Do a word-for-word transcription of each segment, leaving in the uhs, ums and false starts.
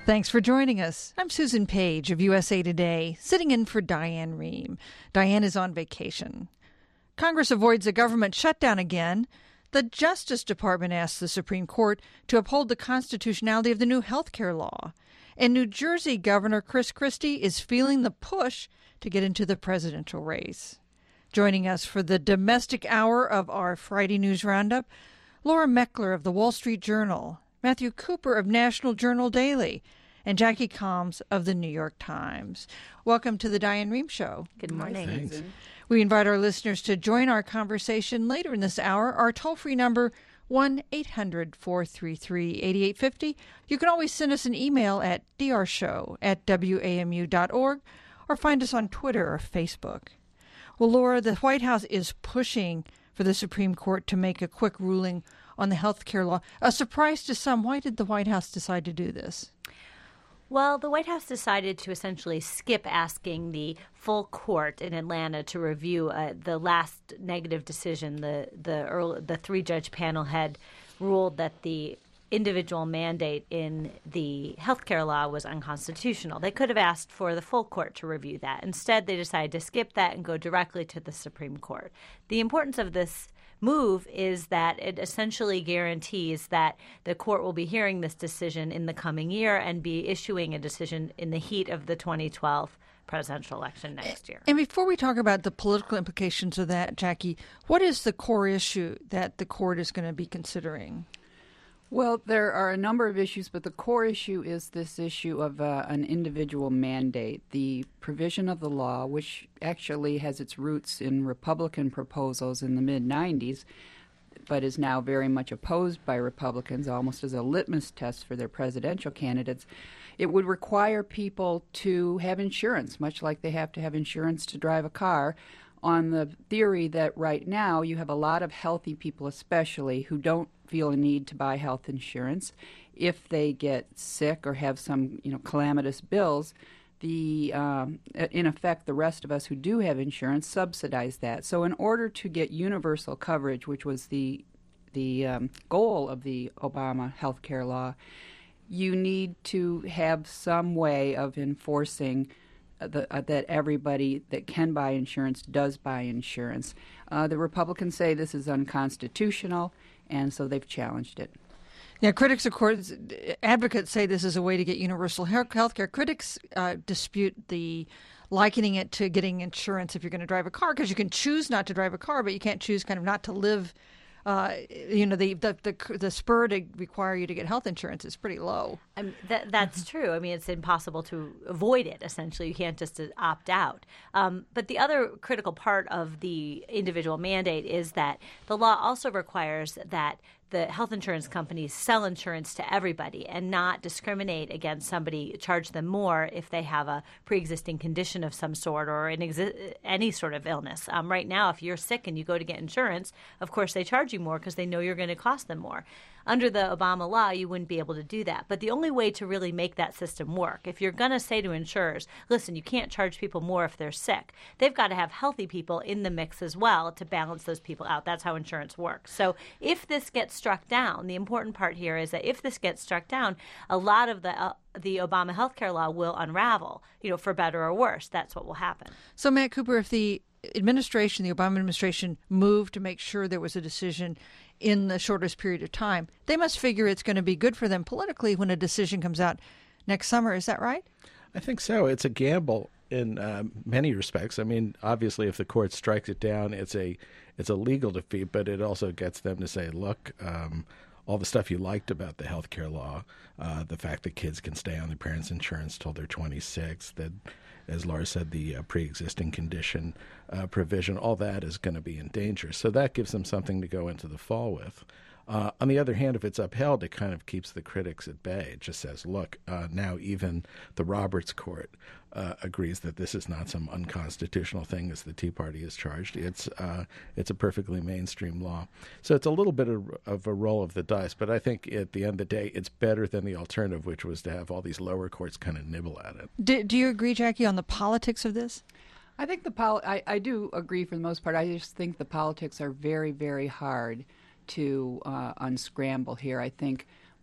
Thanks for joining us. I'm Susan Page of U S A Today, sitting in for Diane Rehm. Diane is on vacation. Congress avoids a government shutdown again. The Justice Department asked the Supreme Court to uphold the constitutionality of the new health care law. And New Jersey Governor Chris Christie is feeling the push to get into the presidential race. Joining us for the domestic hour of our Friday News Roundup, Laura Meckler of the Wall Street Journal, Matthew Cooper of National Journal Daily, and Jackie Combs of the New York Times. Welcome to the Diane Rehm Show. Good morning. Thanks. We invite our listeners to join our conversation later in this hour. Our toll-free number, one eight hundred, four three three, eight eight five zero. You can always send us an email at d r show at w a m u dot org or find us on Twitter or Facebook. Well, Laura, the White House is pushing for the Supreme Court to make a quick ruling on the health care law. A surprise to some. Why did the White House decide to do this? Well, the White House decided to essentially skip asking the full court in Atlanta to review uh, the last negative decision. The the early, the three-judge panel had ruled that the individual mandate in the healthcare law was unconstitutional. They could have asked for the full court to review that. Instead, they decided to skip that and go directly to the Supreme Court. The importance of this move is that it essentially guarantees that the court will be hearing this decision in the coming year and be issuing a decision in the heat of the twenty twelve presidential election next year. And before we talk about the political implications of that, Jackie, what is the core issue that the court is going to be considering? Well, there are a number of issues, but the core issue is this issue of uh, an individual mandate. The provision of the law, which actually has its roots in Republican proposals in the mid nineties, but is now very much opposed by Republicans, almost as a litmus test for their presidential candidates. It would require people to have insurance, much like they have to have insurance to drive a car, on the theory that right now you have a lot of healthy people especially who don't feel a need to buy health insurance. If they get sick or have some, you know, calamitous bills, the um, in effect, the rest of us who do have insurance subsidize that. So in order to get universal coverage, which was the the um, goal of the Obama health care law, you need to have some way of enforcing The, uh, that everybody that can buy insurance does buy insurance. Uh, the Republicans say this is unconstitutional, and so they've challenged it. Now, critics, of course, advocates say this is a way to get universal health care. Critics uh, dispute the likening it to getting insurance if you're going to drive a car, because you can choose not to drive a car, but you can't choose kind of not to live. Uh, you know, the, the the the spur to require you to get health insurance is pretty low. I mean, that, that's true. I mean, it's impossible to avoid it, essentially. You can't just opt out. Um, but the other critical part of the individual mandate is that the law also requires that the health insurance companies sell insurance to everybody and not discriminate against somebody, charge them more if they have a pre-existing condition of some sort or an exi- any sort of illness. Um, right now, if you're sick and you go to get insurance, of course they charge you more because they know you're going to cost them more. Under the Obama law, you wouldn't be able to do that. But the only way to really make that system work, if you're going to say to insurers, listen, you can't charge people more if they're sick, they've got to have healthy people in the mix as well to balance those people out. That's how insurance works. So if this gets struck down, the important part here is that if this gets struck down, a lot of the uh, the Obama healthcare law will unravel, you know, for better or worse. That's what will happen. So, Matt Cooper, if the administration, the Obama administration, moved to make sure there was a decision in the shortest period of time, they must figure it's going to be good for them politically when a decision comes out next summer. Is that right? I think so. It's a gamble in uh, many respects. I mean, obviously, if the court strikes it down, it's a it's a legal defeat, but it also gets them to say, look, um, all the stuff you liked about the health care law, uh, the fact that kids can stay on their parents' insurance till they're twenty-six, that, as Laura said, the uh, pre-existing condition uh, provision, all that is going to be in danger. So that gives them something to go into the fall with. Uh, on the other hand, if it's upheld, it kind of keeps the critics at bay. It just says, look, uh, now even the Roberts Court uh, agrees that this is not some unconstitutional thing, as the Tea Party is charged. It's uh, it's a perfectly mainstream law. So it's a little bit of, of a roll of the dice, but I think at the end of the day, it's better than the alternative, which was to have all these lower courts kind of nibble at it. Do, do you agree, Jackie, on the politics of this? I think the pol- I, I do agree for the most part. I just think the politics are very, very hard to uh, unscramble here. I think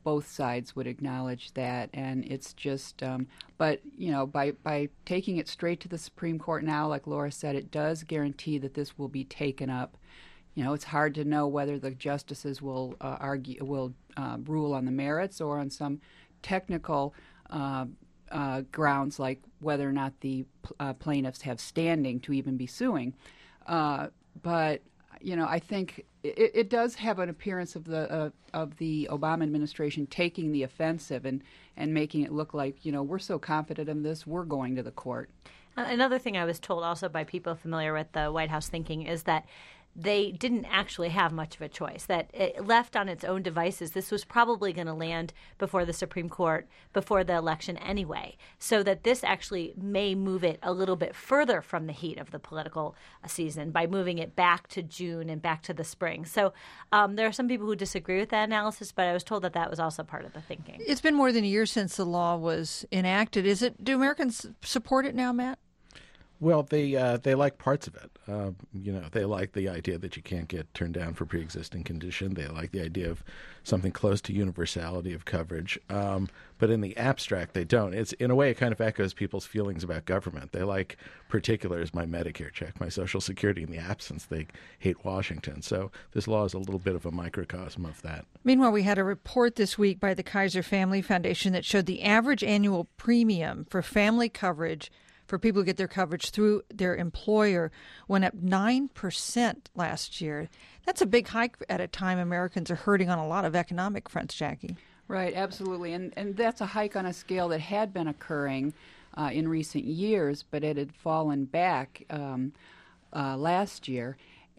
both sides would acknowledge that, and it's just, um, but, you know, by, by taking it straight to the Supreme Court now, like Laura said, it does guarantee that this will be taken up. You know, it's hard to know whether the justices will uh, argue, will uh, rule on the merits or on some technical uh, uh, grounds, like whether or not the uh, plaintiffs have standing to even be suing. Uh, but you know, I think it, it does have an appearance of the uh, of the Obama administration taking the offensive and, and making it look like, you know, we're so confident in this, we're going to the court. Another thing I was told also by people familiar with the White House thinking is that they didn't actually have much of a choice, that it left on its own devices, this was probably going to land before the Supreme Court, before the election anyway, so that this actually may move it a little bit further from the heat of the political season by moving it back to June and back to the spring. So um, there are some people who disagree with that analysis, but I was told that that was also part of the thinking. It's been more than a year since the law was enacted. Is it? Do Americans support it now, Matt? Well, they uh, they like parts of it. Uh, you know, they like the idea that you can't get turned down for pre-existing condition. They like the idea of something close to universality of coverage. Um, but in the abstract, they don't. It's in a way, it kind of echoes people's feelings about government. They like particulars, my Medicare check, my Social Security. In the absence, they hate Washington. So this law is a little bit of a microcosm of that. Meanwhile, we had a report this week by the Kaiser Family Foundation that showed the average annual premium for family coverage for people who get their coverage through their employer went up nine percent last year. That's a big hike at a time Americans are hurting on a lot of economic fronts, Jackie. Right, absolutely. And and that's a hike on a scale that had been occurring uh, in recent years, but it had fallen back um, uh, last year.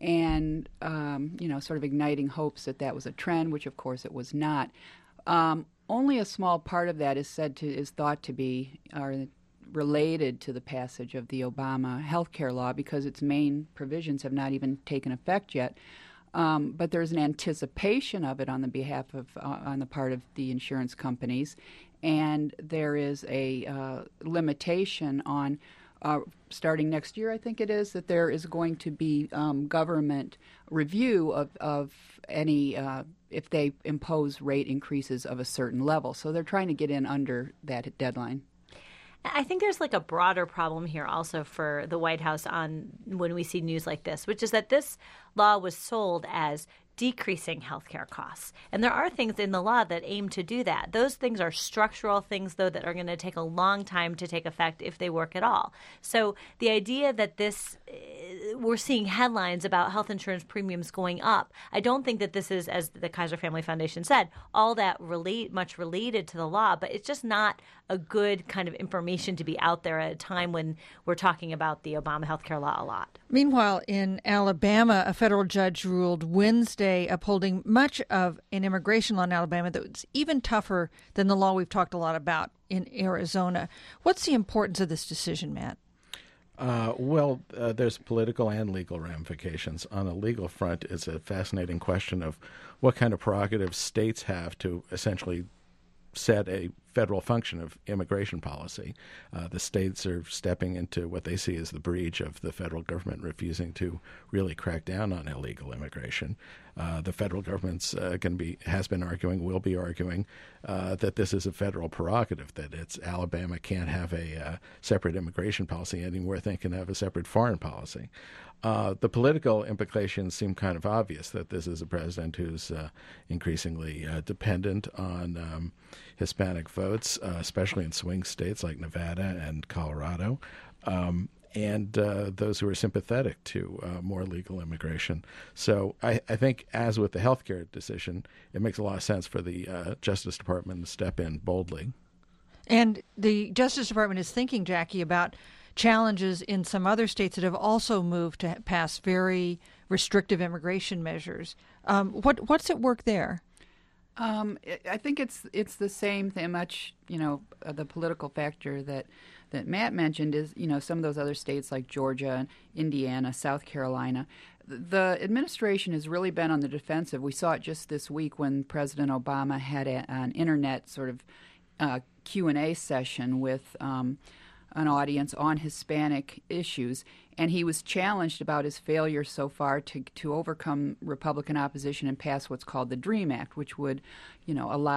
And, um, you know, sort of igniting hopes that that was a trend, which, of course, it was not. Um, only a small part of that is said to, is thought to be, or related to the passage of the Obama health care law, because its main provisions have not even taken effect yet. Um, but there's an anticipation of it on the behalf of, uh, on the part of the insurance companies, and there is a uh, limitation on, uh, starting next year, I think it is, that there is going to be um, government review of, of any, uh, if they impose rate increases of a certain level. So they're trying to get in under that deadline. I think there's like a broader problem here also for the White House on when we see news like this, which is that this law was sold as decreasing healthcare costs. And there are things in the law that aim to do that. Those things are structural things, though, that are going to take a long time to take effect if they work at all. So the idea that this, we're seeing headlines about health insurance premiums going up, I don't think that this is, as the Kaiser Family Foundation said, all that relate much related to the law, but it's just not a good kind of information to be out there at a time when we're talking about the Obama healthcare law a lot. Meanwhile, in Alabama, a federal judge ruled Wednesday upholding much of an immigration law in Alabama that was even tougher than the law we've talked a lot about in Arizona. What's the importance of this decision, Matt? Uh, well, uh, there's political and legal ramifications. On a legal front, it's a fascinating question of what kind of prerogatives states have to essentially set a federal function of immigration policy. Uh, the states are stepping into what they see as the breach of the federal government refusing to really crack down on illegal immigration. Uh, the federal government's uh, going to be has been arguing, will be arguing uh, that this is a federal prerogative, that it's Alabama can't have a uh, separate immigration policy anymore than it can have a separate foreign policy. Uh, the political implications seem kind of obvious, that this is a president who's uh, increasingly uh, dependent on um, Hispanic votes, uh, especially in swing states like Nevada and Colorado, um, and uh, those who are sympathetic to uh, more legal immigration. So I, I think, as with the healthcare decision, it makes a lot of sense for the uh, Justice Department to step in boldly. And the Justice Department is thinking, Jackie, about challenges in some other states that have also moved to pass very restrictive immigration measures. Um, what what's at work there? Um, I think it's it's the same thing. Much, you know, uh, the political factor that that Matt mentioned is, you know, some of those other states like Georgia, Indiana, South Carolina. The administration has really been on the defensive. We saw it just this week when President Obama had a, an internet sort of uh, Q and A session with um, an audience on Hispanic issues, and he was challenged about his failure so far to to overcome Republican opposition and pass what's called the DREAM Act, which would, you know, allow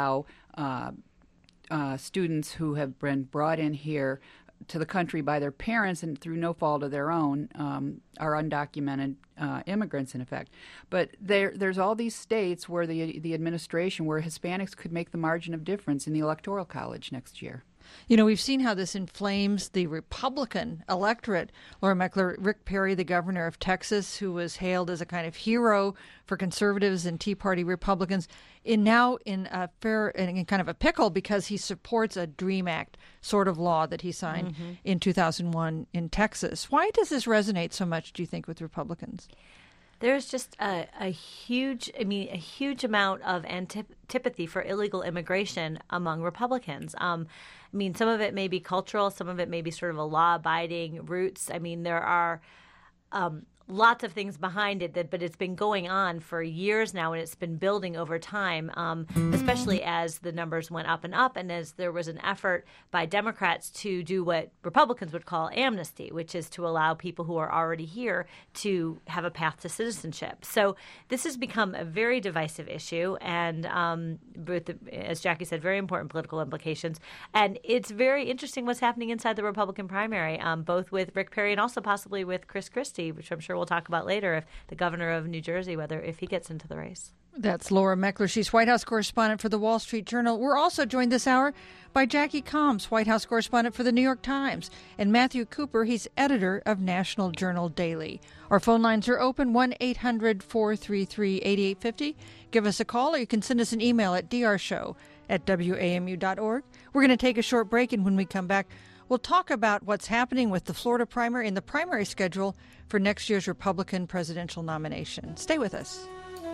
uh, uh, students who have been brought in here to the country by their parents and through no fault of their own um, are undocumented uh, immigrants, in effect. But there, there's all these states where the the administration, where Hispanics could make the margin of difference in the Electoral College next year. You know, we've seen how this inflames the Republican electorate. Laura Meckler, Rick Perry, the governor of Texas, who was hailed as a kind of hero for conservatives and Tea Party Republicans, in now in a fair in kind of a pickle because he supports a DREAM Act sort of law that he signed mm-hmm. in two thousand one in Texas. Why does this resonate so much, do you think, with Republicans? There's just a, a huge, I mean, a huge amount of antipathy for illegal immigration among Republicans. Um, I mean, some of it may be cultural, some of it may be sort of a law-abiding roots. I mean, there are um, lots of things behind it, that, but it's been going on for years now, and it's been building over time, um, especially as the numbers went up and up, and as there was an effort by Democrats to do what Republicans would call amnesty, which is to allow people who are already here to have a path to citizenship. So this has become a very divisive issue, and um, with, the, as Jackie said, very important political implications. And it's very interesting what's happening inside the Republican primary, um, both with Rick Perry and also possibly with Chris Christie, which I'm sure we'll talk about later, if the governor of New Jersey, whether if he gets into the race. That's Laura Meckler. She's White House correspondent for the Wall Street Journal. We're also joined this hour by Jackie Combs, White House correspondent for the New York Times, and Matthew Cooper. He's editor of National Journal Daily. Our phone lines are open, one eight hundred four three three eight eight five zero. Give us a call, or you can send us an email at d r show at w a m u dot org. We're going to take a short break, and when we come back, we'll talk about what's happening with the Florida primary and the primary schedule for next year's Republican presidential nomination. Stay with us.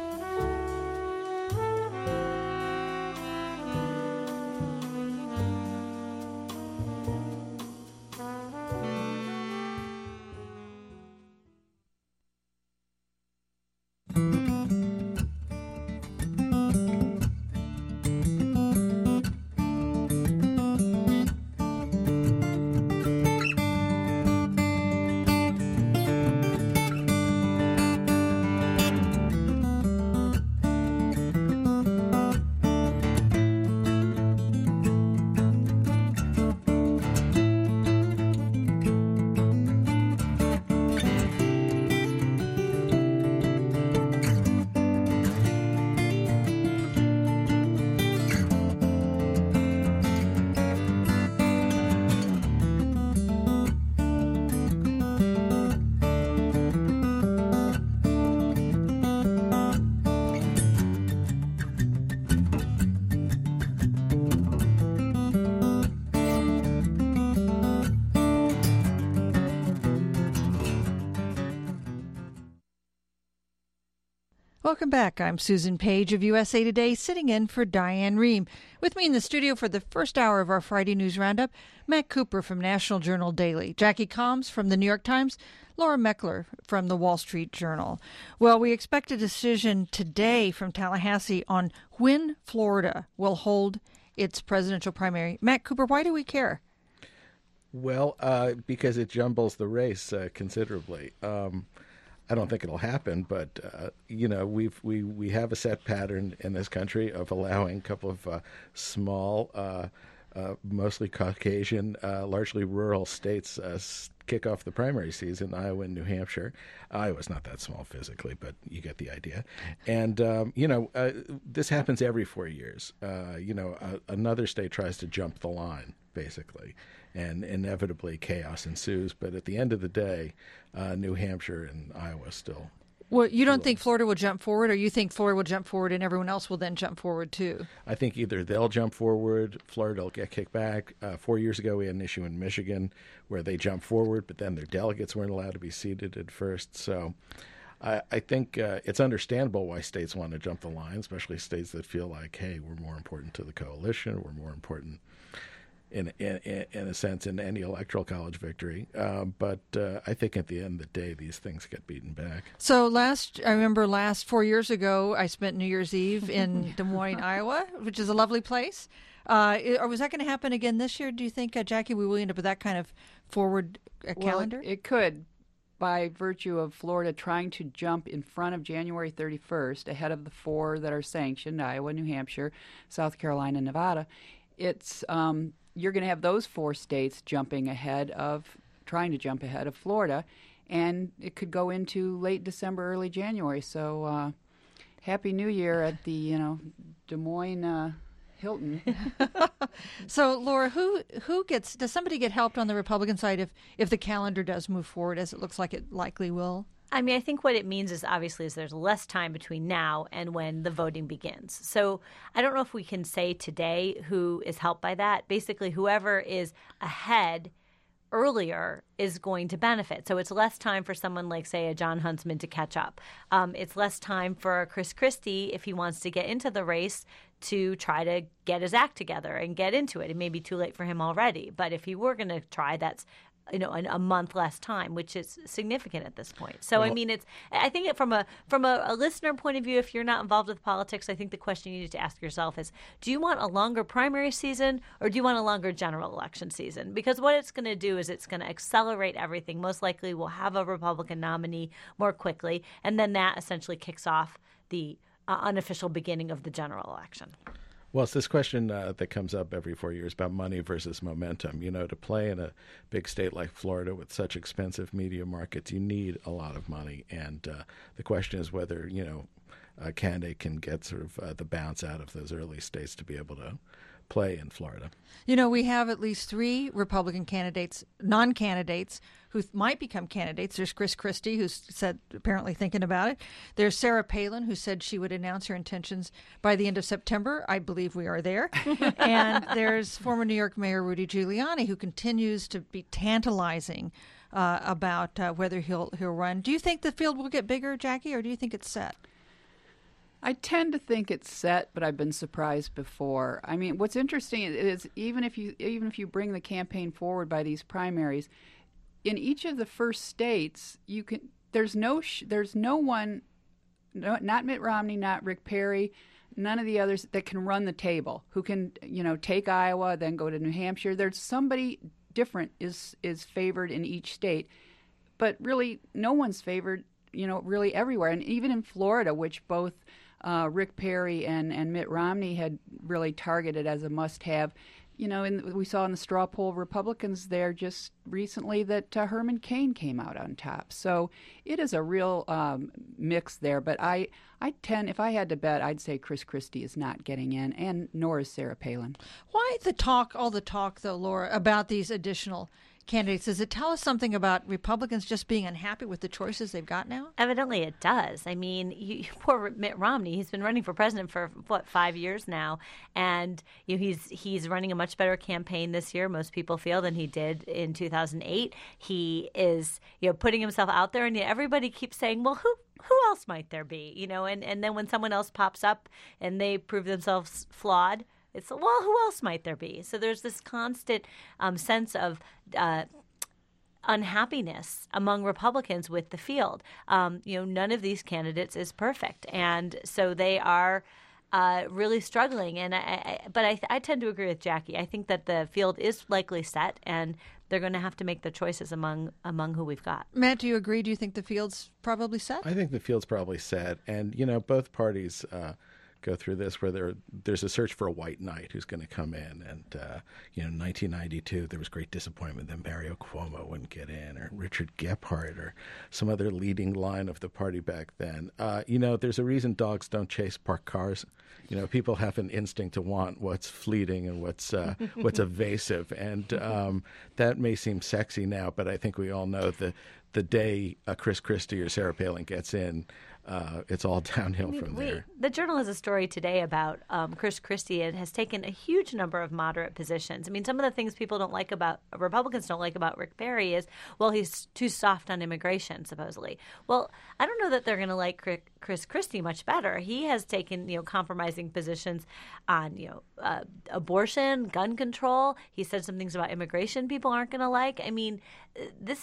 Welcome back. I'm Susan Page of U S A Today, sitting in for Diane Rehm. With me in the studio for the first hour of our Friday News Roundup, Matt Cooper from National Journal Daily, Jackie Combs from the New York Times, Laura Meckler from the Wall Street Journal. Well, we expect a decision today from Tallahassee on when Florida will hold its presidential primary. Matt Cooper, why do we care? Well, uh, because it jumbles the race uh, considerably. Um I don't think it'll happen, but uh, you know, we've we we have a set pattern in this country of allowing a couple of uh, small, uh, uh, mostly Caucasian, uh, largely rural states uh, kick off the primary season. Iowa and New Hampshire. Iowa's not that small physically, but you get the idea. And um, you know, uh, this happens every four years. Uh, you know, uh, another state tries to jump the line, basically. And inevitably chaos ensues. But at the end of the day, uh, New Hampshire and Iowa still. Well, you don't think Florida will jump forward, or you think Florida will jump forward and everyone else will then jump forward too? I think either they'll jump forward, Florida will get kicked back. Uh, four years ago, we had an issue in Michigan where they jumped forward, but then their delegates weren't allowed to be seated at first. So I, I think uh, it's understandable why states want to jump the line, especially states that feel like, hey, we're more important to the coalition, we're more important In, in in a sense, in any electoral college victory. Uh, but uh, I think at the end of the day, these things get beaten back. So last, I remember last four years ago, I spent New Year's Eve in Des Moines, Iowa, which is a lovely place. Uh, or was that going to happen again this year, do you think, uh, Jackie? We will end up with that kind of forward uh, calendar? Well, it, it could. by virtue of Florida trying to jump in front of January thirty-first, ahead of the four that are sanctioned, Iowa, New Hampshire, South Carolina, and Nevada, it's um, you're going to have those four states jumping ahead of, trying to jump ahead of Florida, and it could go into late December, early January. So uh, Happy New Year at the, you know, Des Moines uh, Hilton. So, Laura, who who gets, does somebody get helped on the Republican side if, if the calendar does move forward, as it looks like it likely will? I mean, I think what it means is obviously is there's less time between now and when the voting begins. So I don't know if we can say today who is helped by that. Basically, whoever is ahead earlier is going to benefit. So it's less time for someone like, say, a John Huntsman to catch up. Um, it's less time for Chris Christie, if he wants to get into the race, to try to get his act together and get into it. It may be too late for him already. But if he were going to try, that's you know, a month less time, which is significant at this point. So, well, I mean, it's. I think from a from a, a listener point of view, if you're not involved with politics, I think the question you need to ask yourself is: do you want a longer primary season, or do you want a longer general election season? Because what it's going to do is it's going to accelerate everything. Most likely, we'll have a Republican nominee more quickly, and then that essentially kicks off the uh, unofficial beginning of the general election. Well, it's this question uh, that comes up every four years about money versus momentum. You know, to play in a big state like Florida with such expensive media markets, you need a lot of money. And uh, the question is whether, you know, a candidate can get sort of uh, the bounce out of those early states to be able to play in Florida. You know, we have at least three Republican candidates, non-candidates, who might become candidates. There's Chris Christie, who's said apparently thinking about it. There's Sarah Palin, who said she would announce her intentions by the end of September. I believe we are there. And there's former New York Mayor Rudy Giuliani, who continues to be tantalizing uh, about uh, whether he'll he'll run. Do you think the field will get bigger, Jackie, or do you think it's set? I tend to think it's set, but I've been surprised before. I mean, what's interesting is even if you even if you bring the campaign forward by these primaries, in each of the first states, you can there's no sh- there's no one, no, not Mitt Romney, not Rick Perry, none of the others that can run the table, who can you know take Iowa, then go to New Hampshire. There's somebody different is is favored in each state, but really no one's favored, you know, really everywhere, and even in Florida, which both Uh, Rick Perry and, and Mitt Romney had really targeted as a must-have. You know, and we saw in the straw poll Republicans there just recently that uh, Herman Cain came out on top. So it is a real um, mix there. But I, I tend, if I had to bet, I'd say Chris Christie is not getting in, and nor is Sarah Palin. Why the talk, all the talk, though, Laura, about these additional candidates? Does it tell us something about Republicans just being unhappy with the choices they've got now? Evidently it does. I mean, you, poor Mitt Romney, he's been running for president for, what, five years now, and you know, he's he's running a much better campaign this year, most people feel, than he did in two thousand eight. He is you know, putting himself out there, and everybody keeps saying, well, who who else might there be? You know, and, and then when someone else pops up and they prove themselves flawed, it's, well, who else might there be? So there's this constant um, sense of uh, unhappiness among Republicans with the field. Um, you know, none of these candidates is perfect, and so they are uh, really struggling. And I, I, but I, I tend to agree with Jackie. I think that the field is likely set, and they're going to have to make their choices among among who we've got. Matt, do you agree? Do you think the field's probably set? I think the field's probably set, and you know, both parties Uh, go through this where there there's a search for a white knight who's going to come in. And, uh, you know, in nineteen ninety-two, there was great disappointment that Mario Cuomo wouldn't get in, or Richard Gephardt, or some other leading line of the party back then. Uh, you know, there's a reason dogs don't chase parked cars. You know, people have an instinct to want what's fleeting and what's uh, what's evasive. And um, that may seem sexy now, but I think we all know the, the day uh, Chris Christie or Sarah Palin gets in, Uh, it's all downhill from we, there. The Journal has a story today about um, Chris Christie, and has taken a huge number of moderate positions. I mean, some of the things people don't like about, Republicans don't like about Rick Perry is, well, he's too soft on immigration, supposedly. Well, I don't know that they're going to like Chris Christie much better. He has taken, you know, compromising positions on, you know, uh, abortion, gun control. He said some things about immigration people aren't going to like. I mean, this is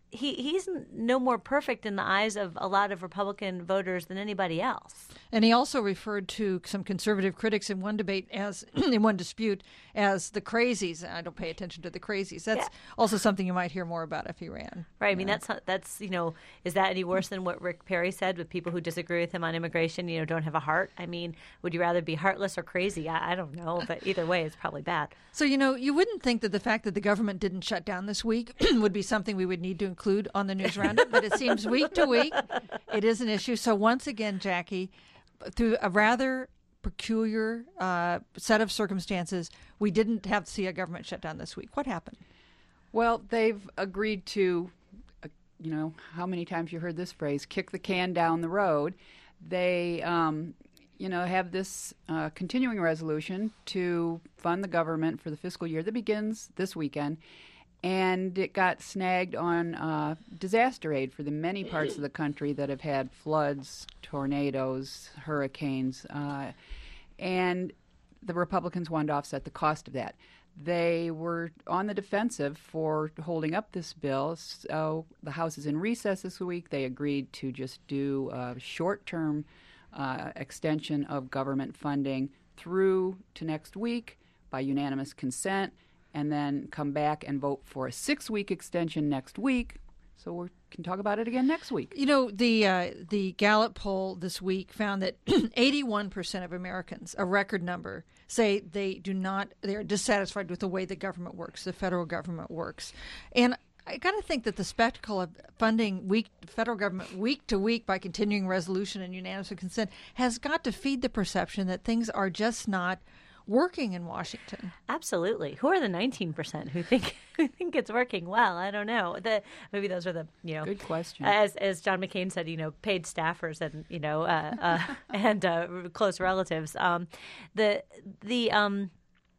he he's no more perfect in the eyes of a lot of Republican voters than anybody else. And he also referred to some conservative critics in one debate as, in one dispute, as the crazies. I don't pay attention to the crazies. That's Yeah. also something you might hear more about if he ran. Right. I mean, that's not, that's, you know, is that any worse than what Rick Perry said with people who disagree with him on immigration, you know, don't have a heart? I mean, would you rather be heartless or crazy? I, I don't know. But either way, it's probably bad. So, you know, you wouldn't think that the fact that the government didn't shut down this week would be something we would need to include on the news roundup, but it seems week to week it is an issue. So once again, Jackie, through a rather peculiar uh, set of circumstances, we didn't have to see a government shutdown this week. What happened? Well, they've agreed to, uh, you know, how many times you heard this phrase, kick the can down the road. They, um, you know, have this uh, continuing resolution to fund the government for the fiscal year that begins this weekend. And it got snagged on uh, disaster aid for the many parts of the country that have had floods, tornadoes, hurricanes. Uh, and the Republicans wanted to offset the cost of that. They were on the defensive for holding up this bill. So the House is in recess this week. They agreed to just do a short-term uh, extension of government funding through to next week by unanimous consent, and then come back and vote for a six-week extension next week. So we can talk about it again next week. You know, the uh, the Gallup poll this week found that eighty-one percent of Americans, a record number, say they do not, they are dissatisfied with the way the government works, the federal government works. And I got to think that the spectacle of funding week federal government week to week by continuing resolution and unanimous consent has got to feed the perception that things are just not working in Washington. Absolutely. Who are the nineteen percent who think who think it's working well? I don't know. The, maybe those are the, you know, good question. As as John McCain said, you know, paid staffers and, you know, uh, uh, and uh, close relatives. Um, the the um,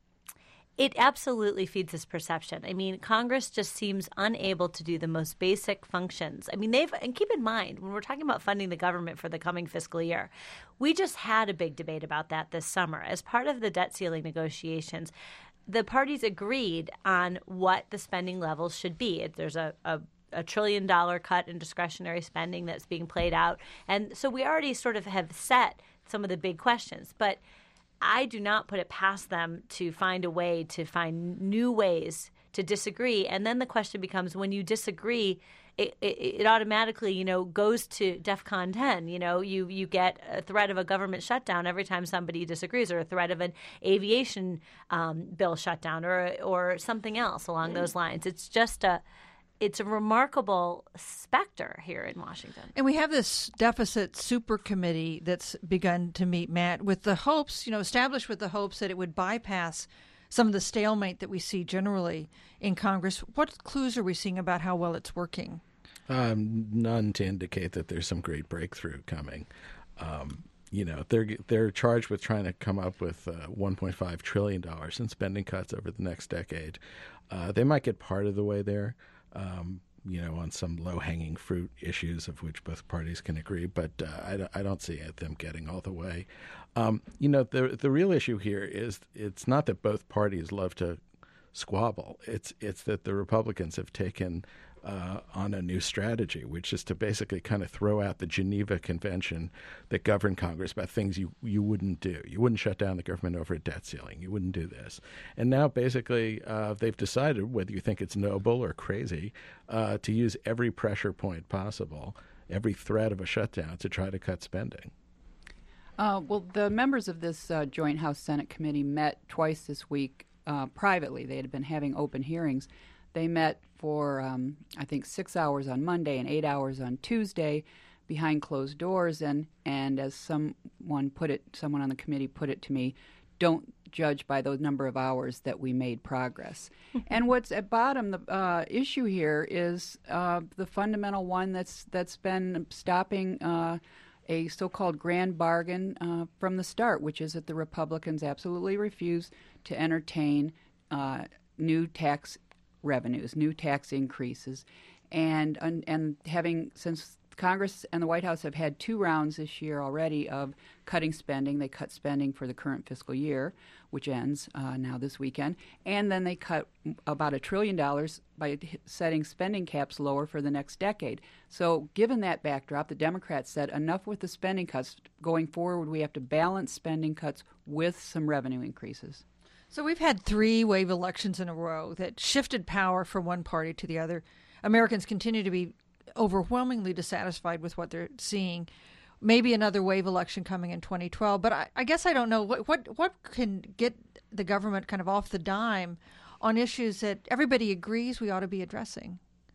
it absolutely feeds this perception. I mean, Congress just seems unable to do the most basic functions. I mean, they've, and keep in mind, when we're talking about funding the government for the coming fiscal year, we just had a big debate about that this summer. As part of the debt ceiling negotiations, the parties agreed on what the spending levels should be. There's a, a a trillion dollar cut in discretionary spending that's being played out. And so we already sort of have set some of the big questions. But I do not put it past them to find a way to find new ways to disagree. And then the question becomes, when you disagree, it, it, it automatically, you know, goes to DEFCON ten. You know, you, you get a threat of a government shutdown every time somebody disagrees, or a threat of an aviation um, bill shutdown, or or something else along those lines. It's just a It's a remarkable specter here in Washington. And we have this deficit super committee that's begun to meet, Matt, with the hopes, you know, established with the hopes that it would bypass some of the stalemate that we see generally in Congress. What clues are we seeing about how well it's working? Um, none to indicate that there's some great breakthrough coming. Um, you know, they're they're charged with trying to come up with uh, one point five trillion dollars in spending cuts over the next decade. Uh, they might get part of the way there. Um, you know, on some low-hanging fruit issues of which both parties can agree, but uh, I, don't, I don't see them getting all the way. Um, you know, the the real issue here is it's not that both parties love to squabble. It's it's that the Republicans have taken uh, on a new strategy, which is to basically kind of throw out the Geneva Convention that governed Congress about things you, you wouldn't do. You wouldn't shut down the government over a debt ceiling. You wouldn't do this. And now basically uh, they've decided, whether you think it's noble or crazy, uh, to use every pressure point possible, every threat of a shutdown to try to cut spending. Uh, well, the members of this uh, Joint House-Senate committee met twice this week uh, privately. They had been having open hearings. They met for, um, I think, six hours on Monday and eight hours on Tuesday behind closed doors. And, and as someone put it, someone on the committee put it to me, don't judge by the number of hours that we made progress. And what's at bottom, the uh, issue here is uh, the fundamental one that's that's been stopping uh, a so-called grand bargain uh, from the start, which is that the Republicans absolutely refuse to entertain uh, new tax revenues, new tax increases, and and, and having since Congress and the White House have had two rounds this year already of cutting spending. They cut spending for the current fiscal year, which ends uh, now this weekend, and then they cut about a trillion dollars by setting spending caps lower for the next decade. So given that backdrop, the Democrats said enough with the spending cuts. Going forward, we have to balance spending cuts with some revenue increases. So we've had three wave elections in a row that shifted power from one party to the other. Americans continue to be overwhelmingly dissatisfied with what they're seeing. Maybe another wave election coming in twenty twelve, but I, I guess I don't know what, what what can get the government kind of off the dime on issues that everybody agrees we ought to be addressing.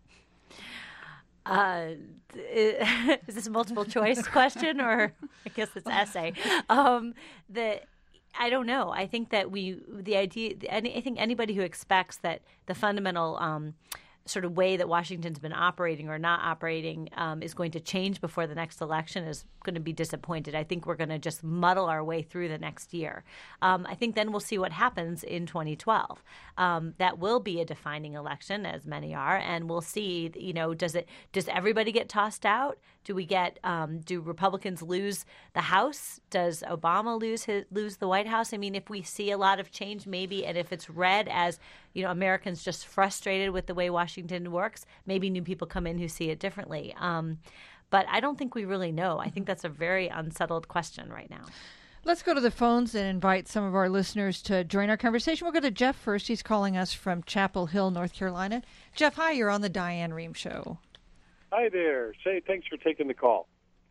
Uh, is this a multiple choice question, or I guess it's essay? Um, the I don't know. I think that we the idea. I think anybody who expects that the fundamental um, sort of way that Washington's been operating or not operating um, is going to change before the next election is going to be disappointed. I think we're going to just muddle our way through the next year. Um, I think then we'll see what happens in twenty twelve. Um, that will be a defining election, as many are, and we'll see. You know, does it? Does everybody get tossed out? Do we get? Um, do Republicans lose the House? Does Obama lose his, lose the White House? I mean, if we see a lot of change, maybe, and if it's read as you know, Americans just frustrated with the way Washington works, maybe new people come in who see it differently. Um, but I don't think we really know. I think that's a very unsettled question right now. Let's go to the phones and invite some of our listeners to join our conversation. We'll go to Jeff first. He's calling us from Chapel Hill, North Carolina. Jeff, hi. You're on the Diane Rehm Show. Hi there. Say, thanks for taking the call.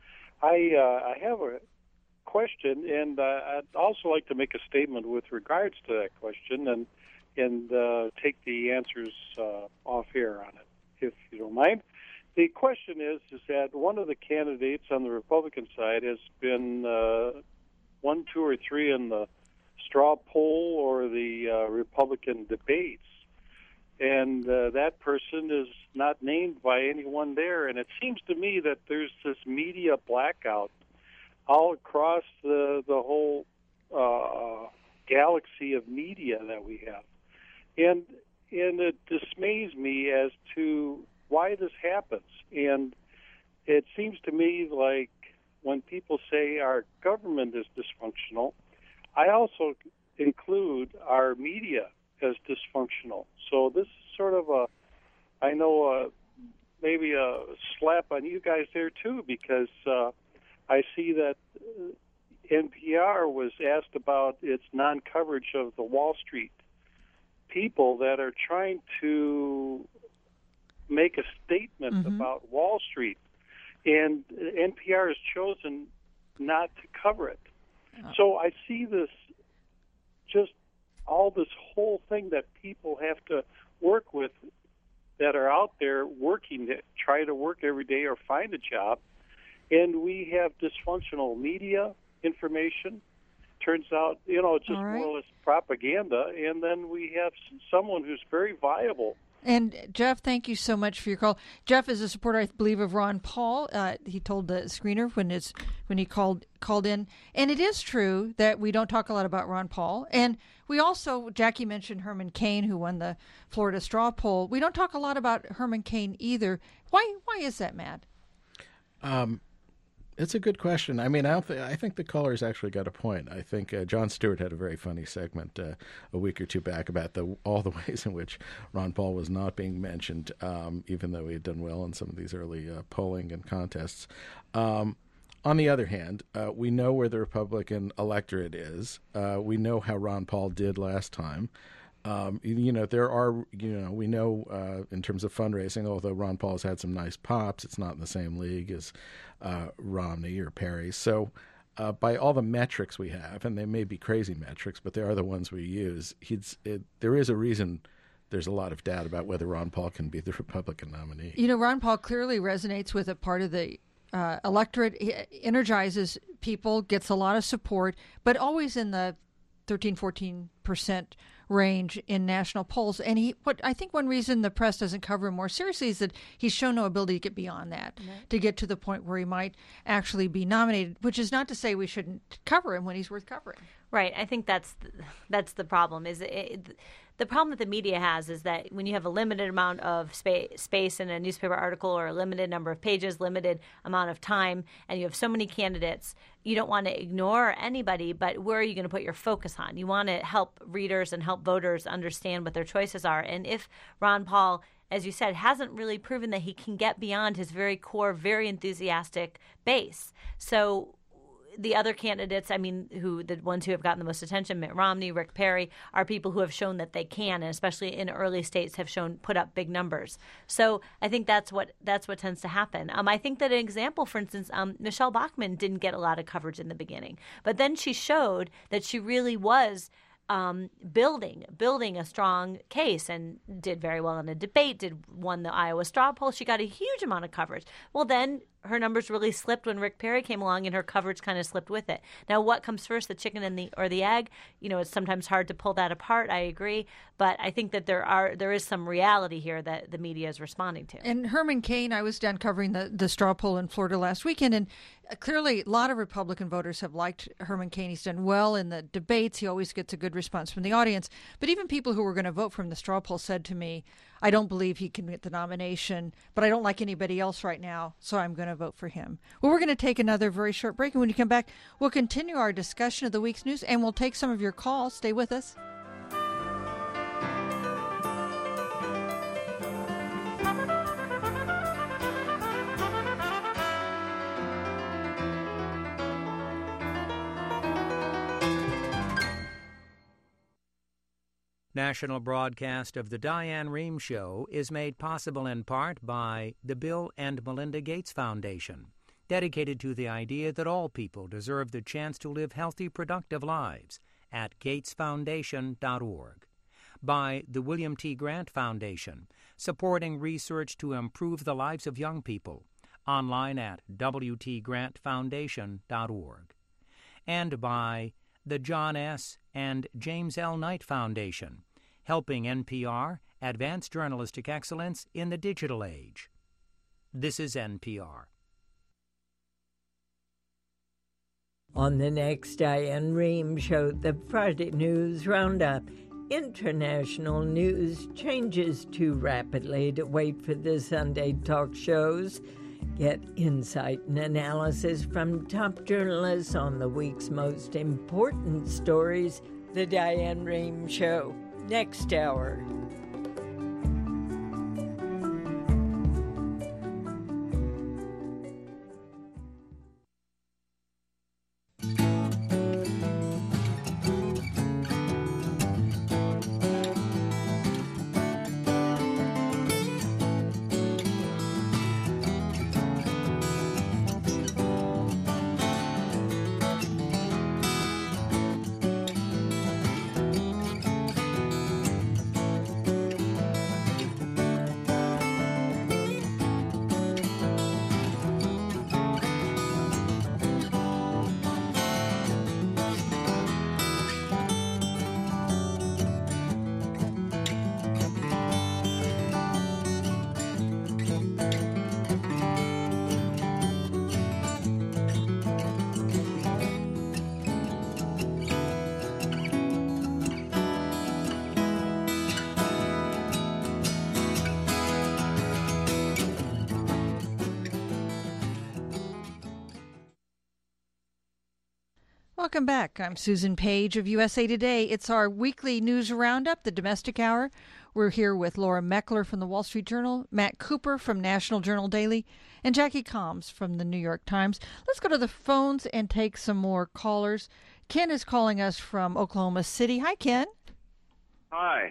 I uh, I have a question, and uh, I'd also like to make a statement with regards to that question, and and uh, take the answers uh, off air on it, if you don't mind. The question is, is that one of the candidates on the Republican side has been uh, one, two, or three in the straw poll or the uh, Republican debates, and uh, that person is not named by anyone there. And it seems to me that there's this media blackout all across the, the whole uh, galaxy of media that we have. And and it dismays me as to why this happens. And it seems to me like when people say our government is dysfunctional, I also include our media as dysfunctional. So this is sort of a, I know, uh, maybe a slap on you guys there too, because uh, I see that N P R was asked about its non-coverage of the Wall Street people that are trying to make a statement mm-hmm. about Wall Street, and N P R has chosen not to cover it. Oh. So I see this, just all this whole thing that people have to work with that are out there working, that try to work every day or find a job, and we have dysfunctional media information. Turns out, you know, it's just right. more or less propaganda, and then we have someone who's very viable. And Jeff, thank you so much for your call. Jeff is a supporter, I believe, of Ron Paul. Uh, he told the screener when it's when he called called in, and it is true that we don't talk a lot about Ron Paul. And we also, Jackie mentioned Herman Cain, who won the Florida straw poll. We don't talk a lot about Herman Cain either. Why? Why is that, Matt? Um. It's a good question. I mean, I, don't th- I think the caller's actually got a point. I think uh, Jon Stewart had a very funny segment uh, a week or two back about the all the ways in which Ron Paul was not being mentioned, um, even though he had done well in some of these early uh, polling and contests. Um, on the other hand, uh, we know where the Republican electorate is. Uh, we know how Ron Paul did last time. Um, you know, there are, you know, we know uh, in terms of fundraising, although Ron Paul's had some nice pops, it's not in the same league as uh, Romney or Perry. So uh, by all the metrics we have, and they may be crazy metrics, but they are the ones we use, he's, it, there is a reason there's a lot of doubt about whether Ron Paul can be the Republican nominee. You know, Ron Paul clearly resonates with a part of the uh, electorate. He energizes people, gets a lot of support, but always in the thirteen, fourteen percent range in national polls. And he, what I think one reason the press doesn't cover him more seriously is that he's shown no ability to get beyond that, right. to get to the point where he might actually be nominated, which is not to say we shouldn't cover him when he's worth covering. Right. I think that's the, that's the problem. Is it, the problem that the media has is that when you have a limited amount of spa- space in a newspaper article or a limited number of pages, limited amount of time, and you have so many candidates, you don't want to ignore anybody, but where are you going to put your focus on? You want to help readers and help voters understand what their choices are. And if Ron Paul, as you said, hasn't really proven that he can get beyond his very core, very enthusiastic base. So the other candidates, I mean, who the ones who have gotten the most attention, Mitt Romney, Rick Perry, are people who have shown that they can, and especially in early states have shown put up big numbers. So I think that's what that's what tends to happen. Um, I think that an example, for instance, um, Michelle Bachmann didn't get a lot of coverage in the beginning, but then she showed that she really was Um, building, building a strong case, and did very well in a debate, did won the Iowa straw poll. She got a huge amount of coverage. Well, then her numbers really slipped when Rick Perry came along, and her coverage kind of slipped with it. Now, what comes first, the chicken and the or the egg? You know, it's sometimes hard to pull that apart. I agree, but I think that there are there is some reality here that the media is responding to. And Herman Cain, I was down covering the, the straw poll in Florida last weekend, and clearly a lot of Republican voters have liked Herman Cain. He's done well in the debates. He always gets a good response from the audience. But even people who were going to vote for him, the straw poll said to me, I don't believe he can get the nomination, but I don't like anybody else right now, so I'm going to vote for him. Well, we're going to take another very short break, and when you come back, we'll continue our discussion of the week's news, and we'll take some of your calls. Stay with us. National broadcast of the Diane Rehm Show is made possible in part by the Bill and Melinda Gates Foundation, dedicated to the idea that all people deserve the chance to live healthy, productive lives at gates foundation dot org. By the William T. Grant Foundation, supporting research to improve the lives of young people, online at w t grant foundation dot org. And by the John S. and James L. Knight Foundation, helping N P R advance journalistic excellence in the digital age. This is N P R. On the next Diane Rehm Show, the Friday News Roundup. International news changes too rapidly to wait for the Sunday talk shows. Get insight and analysis from top journalists on the week's most important stories. The Diane Rehm Show, next hour. Welcome back. I'm Susan Page of U S A Today. It's our weekly news roundup, the Domestic Hour. We're here with Laura Meckler from the Wall Street Journal, Matt Cooper from National Journal Daily, and Jackie Combs from the New York Times. Let's go to the phones and take some more callers. Ken is calling us from Oklahoma City. Hi, Ken. Hi.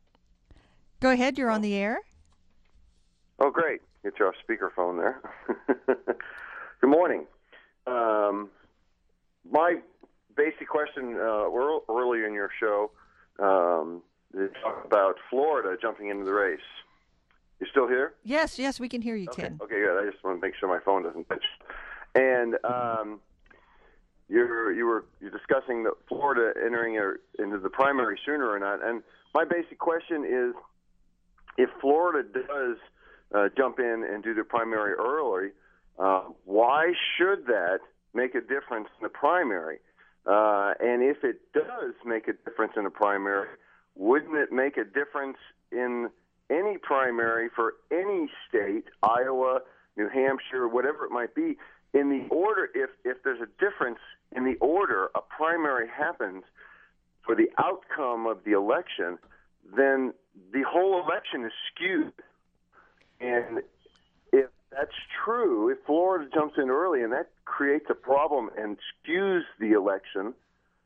Go ahead. You're on the air. Oh, great. Get you off speakerphone there. Good morning. Um, my basic question uh, earlier in your show, um, you talked about Florida jumping into the race. You still here? Yes, yes, we can hear you, okay. Ken. Okay, good. I just want to make sure my phone doesn't pitch. And um, you're you were you're discussing that Florida entering a, into the primary sooner or not. And my basic question is, if Florida does uh, jump in and do the primary early, uh, why should that make a difference in the primary? Uh, and if it does make a difference in the primary, wouldn't it make a difference in any primary for any state, Iowa, New Hampshire, whatever it might be, in the order, if, if there's a difference in the order a primary happens for the outcome of the election, then the whole election is skewed. And if that's true, if Florida jumps in early and that creates a problem and skews the election,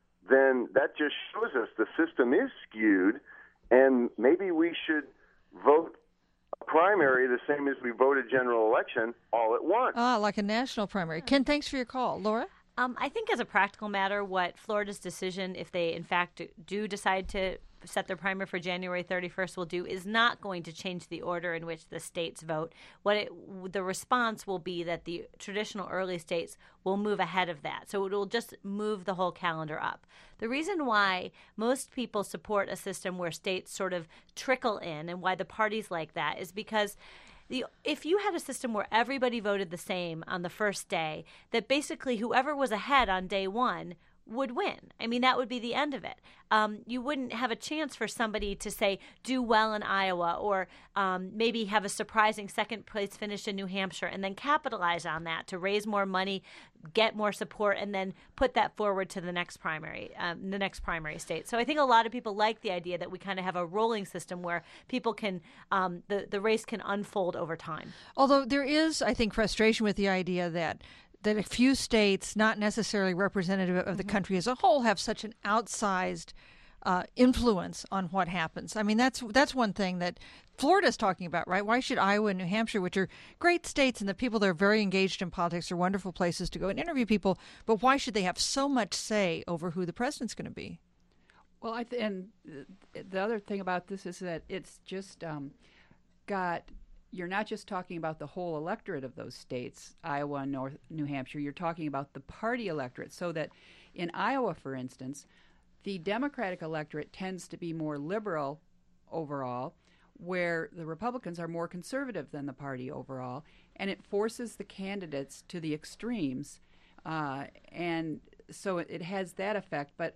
then that just shows us the system is skewed, and maybe we should vote a primary the same as we voted general election all at once. Ah, like a national primary. Ken, thanks for your call. Laura? Um, I think as a practical matter, what Florida's decision, if they in fact do decide to set their primary for January thirty-first, will do is not going to change the order in which the states vote. What it, the response will be that the traditional early states will move ahead of that. So it will just move the whole calendar up. The reason why most people support a system where states sort of trickle in and why the parties like that is because The, if you had a system where everybody voted the same on the first day, that basically whoever was ahead on day one would win. I mean, that would be the end of it. Um, you wouldn't have a chance for somebody to, say, do well in Iowa or um, maybe have a surprising second place finish in New Hampshire and then capitalize on that to raise more money, get more support, and then put that forward to the next primary, um, the next primary state. So I think a lot of people like the idea that we kind of have a rolling system where people can, um, the, the race can unfold over time. Although there is, I think, frustration with the idea that that a few states, not necessarily representative of the mm-hmm. country as a whole, have such an outsized uh, influence on what happens. I mean, that's that's one thing that Florida's talking about, right? Why should Iowa and New Hampshire, which are great states and the people that are very engaged in politics are wonderful places to go and interview people, but why should they have so much say over who the president's going to be? Well, I th- and the other thing about this is that it's just um, got... You're not just talking about the whole electorate of those states, Iowa and North New Hampshire. You're talking about the party electorate. So that in Iowa, for instance, the Democratic electorate tends to be more liberal overall, where the Republicans are more conservative than the party overall, and it forces the candidates to the extremes. Uh, and so it, it has that effect. But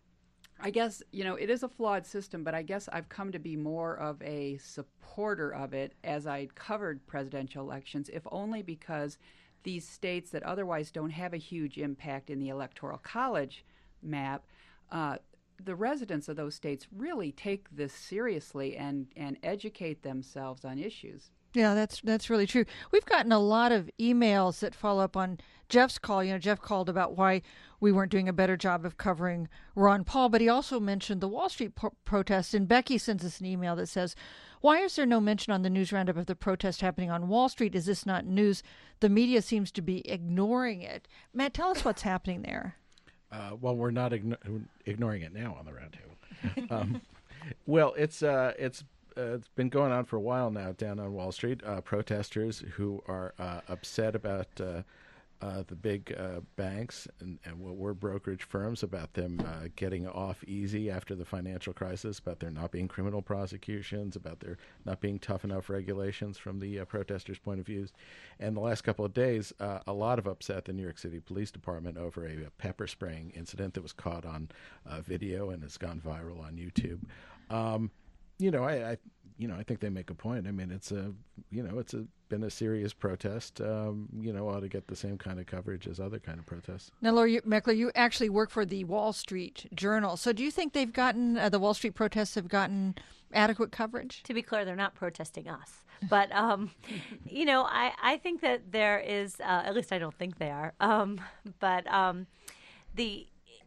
I guess, you know, it is a flawed system, but I guess I've come to be more of a supporter of it as I covered presidential elections, if only because these states that otherwise don't have a huge impact in the Electoral College map, uh, the residents of those states really take this seriously and, and educate themselves on issues. Yeah, that's that's really true. We've gotten a lot of emails that follow up on Jeff's call. You know, Jeff called about why we weren't doing a better job of covering Ron Paul, but he also mentioned the Wall Street pro- protest. And Becky sends us an email that says, why is there no mention on the news roundup of the protest happening on Wall Street? Is this not news? The media seems to be ignoring it. Matt, tell us what's happening there. Uh, well, we're not igno- ignoring it now on the roundtable. um, well, it's uh, it's. Uh, it's been going on for a while now down on Wall Street. Uh, protesters who are uh, upset about uh, uh, the big uh, banks and, and what were brokerage firms, about them uh, getting off easy after the financial crisis, about there not being criminal prosecutions, about there not being tough enough regulations from the uh, protesters' point of views. And the last couple of days, uh, a lot of upset at the New York City Police Department over a, a pepper spraying incident that was caught on uh, video and has gone viral on YouTube. Um, You know, I, I, you know, I think they make a point. I mean, it's a, you know, it's a, been a serious protest. Um, you know, ought to get the same kind of coverage as other kind of protests. Now, Laura Meckler, you actually work for the Wall Street Journal. So, do you think they've gotten uh, the Wall Street protests have gotten adequate coverage? To be clear, they're not protesting us, but um, you know, I, I think that there is. Uh, at least I don't think they are. Um, but um, the.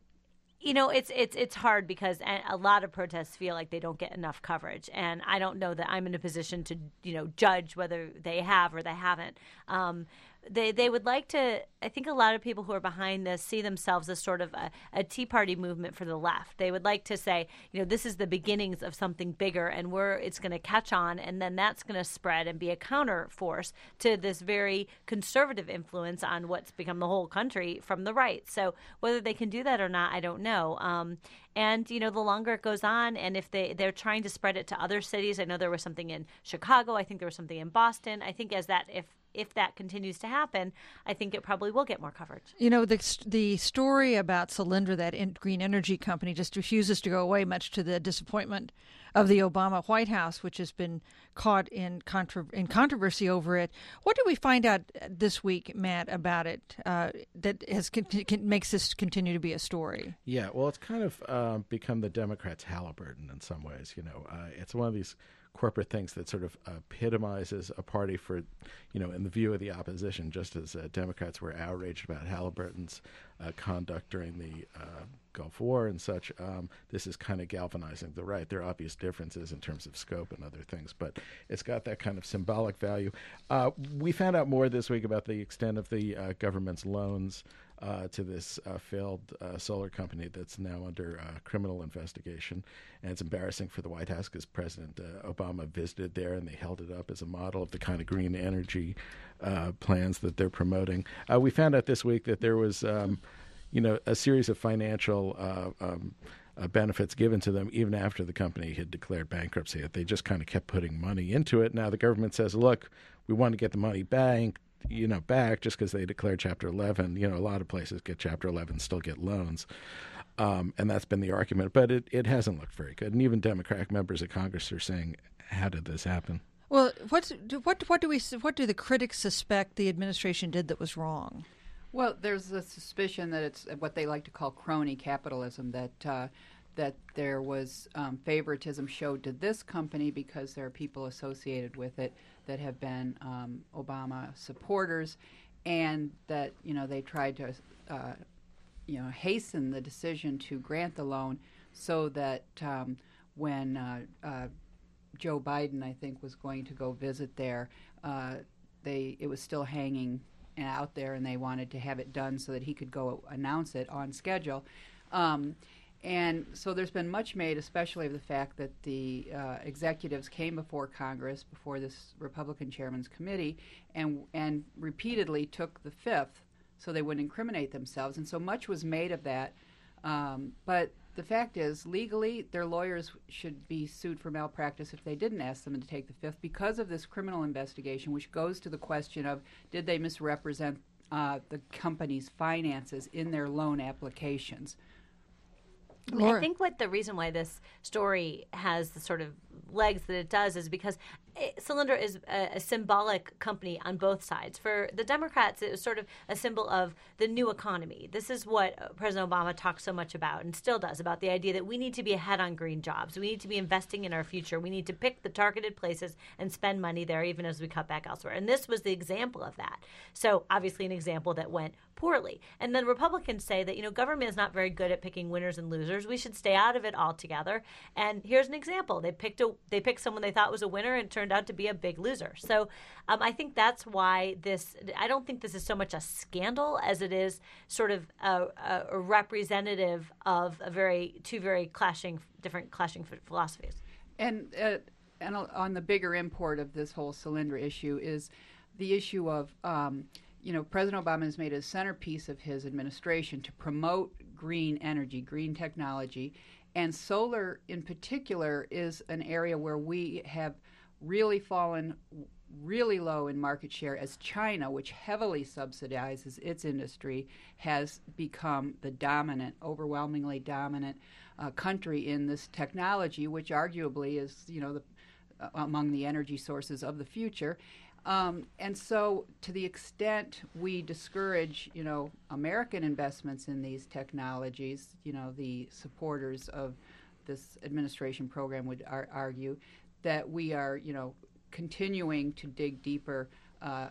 You know, it's it's it's hard because a lot of protests feel like they don't get enough coverage, and I don't know that I'm in a position to, you know, judge whether they have or they haven't. Um, they they would like to. I think a lot of people who are behind this see themselves as sort of a, a Tea Party movement for the left. They would like to say, you know, this is the beginnings of something bigger, and we're it's going to catch on, and then that's going to spread and be a counter force to this very conservative influence on what's become the whole country from the right. So whether they can do that or not, I don't know. Um, and, you know, the longer it goes on, and if they, they're trying to spread it to other cities, I know there was something in Chicago. I think there was something in Boston. I think as that, if if that continues to happen, I think it probably will get more coverage. You know, the the story about Solyndra, that in, green energy company, just refuses to go away, much to the disappointment of the Obama White House, which has been caught in contra- in controversy over it. What did we find out this week, Matt, about it uh, that has con- con- makes this continue to be a story? Yeah, well, it's kind of uh, become the Democrats' Halliburton in some ways. You know, uh, it's one of these corporate things that sort of epitomizes a party for, you know, in the view of the opposition, just as uh, Democrats were outraged about Halliburton's uh, conduct during the uh, Gulf War and such. Um, this is kind of galvanizing the right. There are obvious differences in terms of scope and other things, but it's got that kind of symbolic value. Uh, we found out more this week about the extent of the uh, government's loans Uh, to this uh, failed uh, solar company that's now under uh, criminal investigation. And it's embarrassing for the White House because President uh, Obama visited there and they held it up as a model of the kind of green energy uh, plans that they're promoting. Uh, we found out this week that there was, um, you know, a series of financial uh, um, uh, benefits given to them even after the company had declared bankruptcy. They just kind of kept putting money into it. Now the government says, look, we want to get the money back. you know, back just because they declared Chapter eleven. You know, a lot of places get Chapter eleven, still get loans. Um, and that's been the argument. But it, it hasn't looked very good. And even Democratic members of Congress are saying, how did this happen? Well, what's, what, what, do we, what do the critics suspect the administration did that was wrong? Well, there's a suspicion that it's what they like to call crony capitalism, that uh, that there was um, favoritism showed to this company because there are people associated with it that have been um, Obama supporters, and that, you know, they tried to, uh, you know, hasten the decision to grant the loan so that um, when uh, uh, Joe Biden, I think, was going to go visit there, uh, they it was still hanging out there, and they wanted to have it done so that he could go announce it on schedule. Um, And so there's been much made, especially of the fact that the uh, executives came before Congress, before this Republican chairman's committee, and and repeatedly took the fifth so they wouldn't incriminate themselves. And so much was made of that. Um, but the fact is, legally, their lawyers should be sued for malpractice if they didn't ask them to take the fifth because of this criminal investigation, which goes to the question of, did they misrepresent uh, the company's finances in their loan applications? Laura. I think what the reason why this story has the sort of legs that it does is because it, Solyndra is a, a symbolic company on both sides. For the Democrats, it was sort of a symbol of the new economy. This is what President Obama talks so much about and still does, about the idea that we need to be ahead on green jobs. We need to be investing in our future. We need to pick the targeted places and spend money there even as we cut back elsewhere. And this was the example of that. So obviously an example that went poorly. And then Republicans say that, you know, government is not very good at picking winners and losers. We should stay out of it altogether. And here's an example. They picked a they picked someone they thought was a winner and it turned out to be a big loser. So um, I think that's why this, I don't think this is so much a scandal as it is sort of a, a representative of a very, two very clashing, different clashing philosophies. And, uh, and on the bigger import of this whole Solyndra issue is the issue of, um, you know, President Obama has made a centerpiece of his administration to promote green energy, green technology, and solar in particular is an area where we have really fallen really low in market share as China, which heavily subsidizes its industry, has become the dominant, overwhelmingly dominant uh, country in this technology, which arguably is, you know, the, uh, among the energy sources of the future. Um, and so to the extent we discourage, you know, American investments in these technologies, you know, the supporters of this administration program would ar- argue that we are, you know, continuing to dig deeper, uh,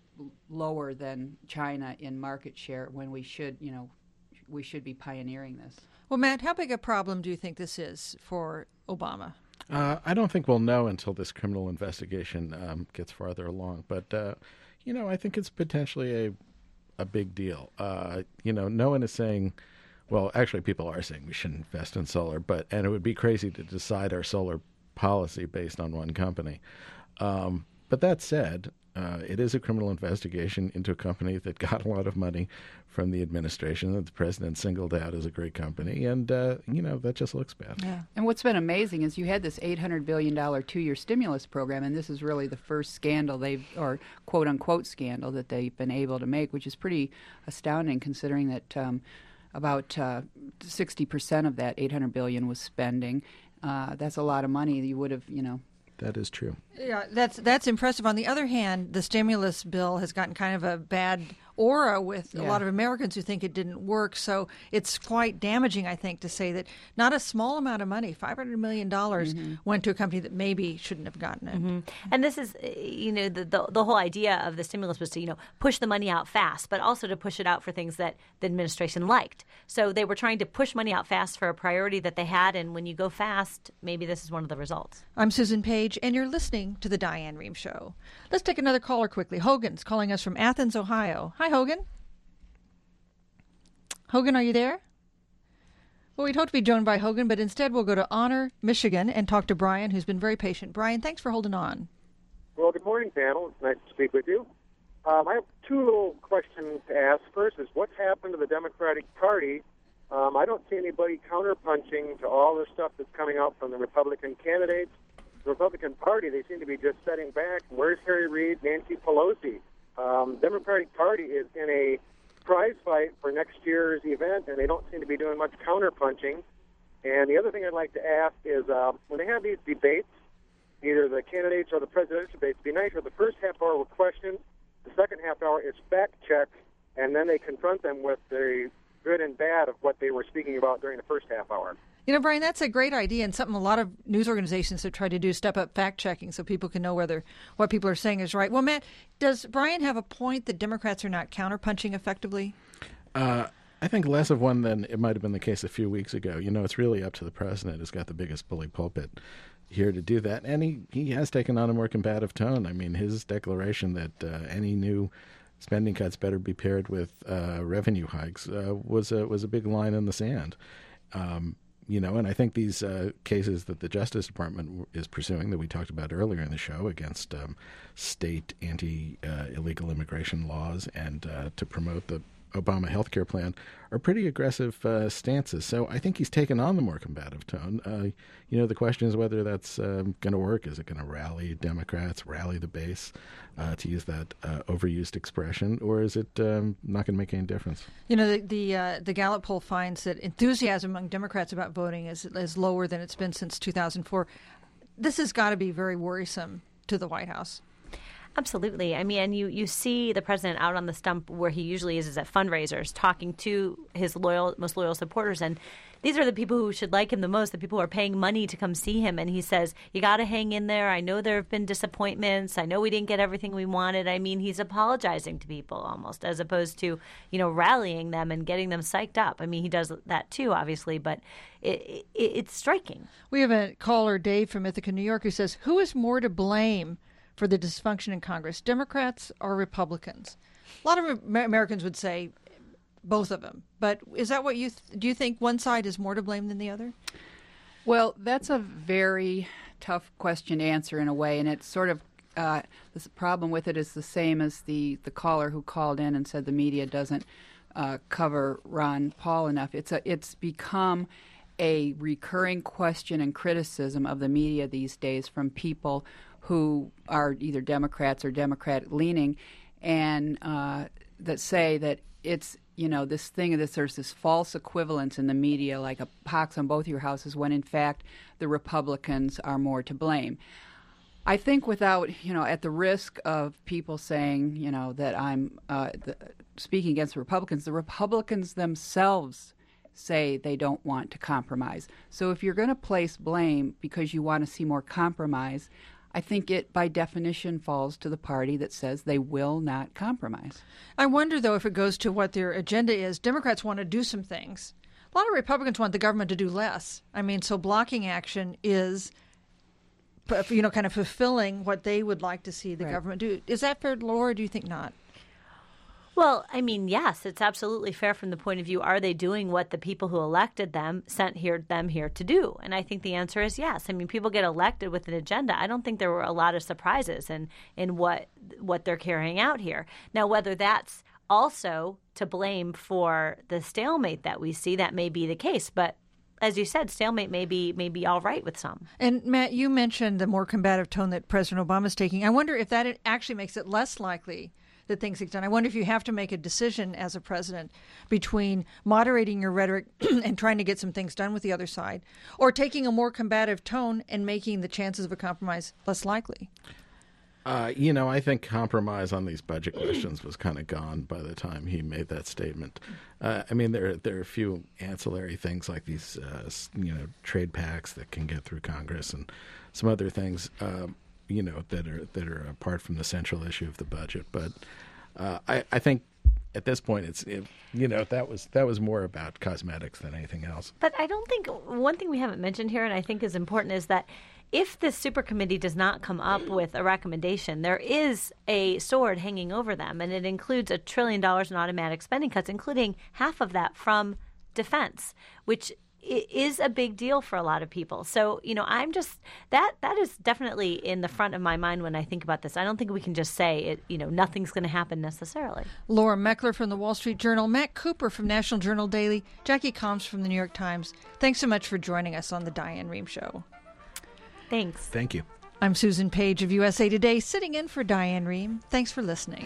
lower than China in market share when we should, you know, we should be pioneering this. Well, Matt, how big a problem do you think this is for Obama? Uh, I don't think we'll know until this criminal investigation um, gets farther along. But, uh, you know, I think it's potentially a a big deal. Uh, you know, no one is saying, well, actually people are saying we shouldn't invest in solar, but and it would be crazy to decide our solar policy based on one company. Um, but that said, Uh, it is a criminal investigation into a company that got a lot of money from the administration that the president singled out as a great company. And, uh, you know, that just looks bad. Yeah. And what's been amazing is you had this eight hundred billion dollars two-year stimulus program, and this is really the first scandal they've, or quote-unquote scandal that they've been able to make, which is pretty astounding considering that um, about uh, sixty percent of that eight hundred billion dollars was spending. Uh, that's a lot of money that you would have, you know. That is true. Yeah, that's that's impressive. On the other hand, the stimulus bill has gotten kind of a bad aura with Yeah. a lot of Americans who think it didn't work. So it's quite damaging, I think, to say that not a small amount of money, five hundred million dollars, Mm-hmm. went to a company that maybe shouldn't have gotten it. Mm-hmm. And this is, uh, you know, the, the the whole idea of the stimulus was to, you know, push the money out fast, but also to push it out for things that the administration liked. So they were trying to push money out fast for a priority that they had. And when you go fast, maybe this is one of the results. I'm Susan Page, and you're listening to The Diane Rehm Show. Let's take another caller quickly. Hogan's calling us from Athens, Ohio. Hi, Hogan. Hogan, are you there? Well, we'd hope to be joined by Hogan, but instead we'll go to Honor, Michigan, and talk to Brian, who's been very patient. Brian, thanks for holding on. Well, good morning, panel. It's nice to speak with you. Um, I have two little questions to ask. First is, what's happened to the Democratic Party? Um, I don't see anybody counterpunching to all the stuff that's coming out from the Republican candidates. The Republican Party, they seem to be just setting back. Where's Harry Reid, Nancy Pelosi? Um, Democratic Party is in a prize fight for next year's event, and they don't seem to be doing much counterpunching. And the other thing I'd like to ask is, uh, when they have these debates, either the candidates or the presidential debates, it'd be nice if the first half hour were questions, the second half hour is fact check, and then they confront them with the good and bad of what they were speaking about during the first half hour. You know, Brian, that's a great idea and something a lot of news organizations have tried to do, step up fact-checking so people can know whether what people are saying is right. Well, Matt, does Brian have a point that Democrats are not counterpunching effectively? Uh, I think less of one than it might have been the case a few weeks ago. You know, it's really up to the president who's got the biggest bully pulpit here to do that. And he, he has taken on a more combative tone. I mean, his declaration that uh, any new spending cuts better be paired with uh, revenue hikes uh, was, a, was a big line in the sand. Um You know, and I think these uh, cases that the Justice Department is pursuing that we talked about earlier in the show against um, state anti-illegal uh, immigration laws and uh, to promote the Obama health care plan are pretty aggressive uh, stances. So I think he's taken on the more combative tone. Uh, you know, the question is whether that's um, going to work. Is it going to rally Democrats, rally the base, uh, to use that uh, overused expression, or is it um, not going to make any difference? You know, the the, uh, the Gallup poll finds that enthusiasm among Democrats about voting is, is lower than it's been since two thousand four. This has got to be very worrisome to the White House. Absolutely. I mean, and you, you see the president out on the stump where he usually is, is at fundraisers, talking to his loyal, most loyal supporters. And these are the people who should like him the most, the people who are paying money to come see him. And he says, you got to hang in there. I know there have been disappointments. I know we didn't get everything we wanted. I mean, he's apologizing to people almost, as opposed to, you know, rallying them and getting them psyched up. I mean, he does that too, obviously, but it, it, it's striking. We have a caller, Dave from Ithaca, New York, who says, who is more to blame for the dysfunction in Congress, Democrats or Republicans? A lot of Americans would say both of them. But is that what you th- do you think one side is more to blame than the other? Well, that's a very tough question to answer in a way, and it's sort of uh, the problem with it is the same as the, the caller who called in and said the media doesn't uh, cover Ron Paul enough. It's a it's become a recurring question and criticism of the media these days from people who are either Democrats or Democrat-leaning, and uh, that say that it's, you know, this thing, this, there's this false equivalence in the media, like a pox on both your houses, when in fact the Republicans are more to blame. I think without, you know, at the risk of people saying, you know, that I'm uh, the, speaking against the Republicans, the Republicans themselves say they don't want to compromise. So if you're going to place blame because you want to see more compromise, I think it, by definition, falls to the party that says they will not compromise. I wonder, though, if it goes to what their agenda is. Democrats want to do some things. A lot of Republicans want the government to do less. I mean, so blocking action is, you know, kind of fulfilling what they would like to see the right. government do. Is that fair, Laura, or do you think not? Well, I mean, yes, it's absolutely fair from the point of view, are they doing what the people who elected them sent here them here to do? And I think the answer is yes. I mean, people get elected with an agenda. I don't think there were a lot of surprises in, in what what they're carrying out here. Now, whether that's also to blame for the stalemate that we see, that may be the case. But as you said, stalemate may be, may be all right with some. And Matt, you mentioned the more combative tone that President Obama is taking. I wonder if that actually makes it less likely that things get done. I wonder if you have to make a decision as a president between moderating your rhetoric and trying to get some things done with the other side, or taking a more combative tone and making the chances of a compromise less likely. Uh, you know, I think compromise on these budget questions was kind of gone by the time he made that statement. Uh, I mean, there there are a few ancillary things like these, uh, you know, trade pacts that can get through Congress and some other things, uh, you know, that are that are apart from the central issue of the budget. But uh, I, I think at this point, it's it, you know that was that was more about cosmetics than anything else. But I don't think one thing we haven't mentioned here, and I think is important, is that if this super committee does not come up with a recommendation, there is a sword hanging over them, and it includes a trillion dollars in automatic spending cuts, including half of that from defense, which is a big deal for a lot of people. So, you know, I'm just that that is definitely in the front of my mind when I think about this. I don't think we can just say it, you know, nothing's going to happen necessarily. Laura Meckler from the Wall Street Journal, Matt Cooper from National Journal Daily, Jackie Combs from the New York Times. Thanks so much for joining us on the Diane Rehm Show. Thanks. Thank you. I'm Susan Page of U S A Today, sitting in for Diane Rehm. Thanks for listening.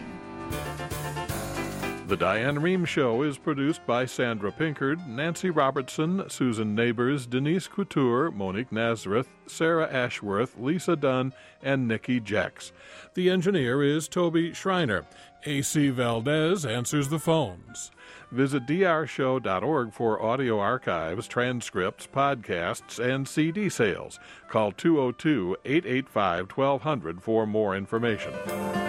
The Diane Rehm Show is produced by Sandra Pinkard, Nancy Robertson, Susan Neighbors, Denise Couture, Monique Nazareth, Sarah Ashworth, Lisa Dunn, and Nikki Jex. The engineer is Toby Schreiner. A C Valdez answers the phones. Visit d r show dot org for audio archives, transcripts, podcasts, and C D sales. Call two oh two, eight eight five, twelve hundred for more information.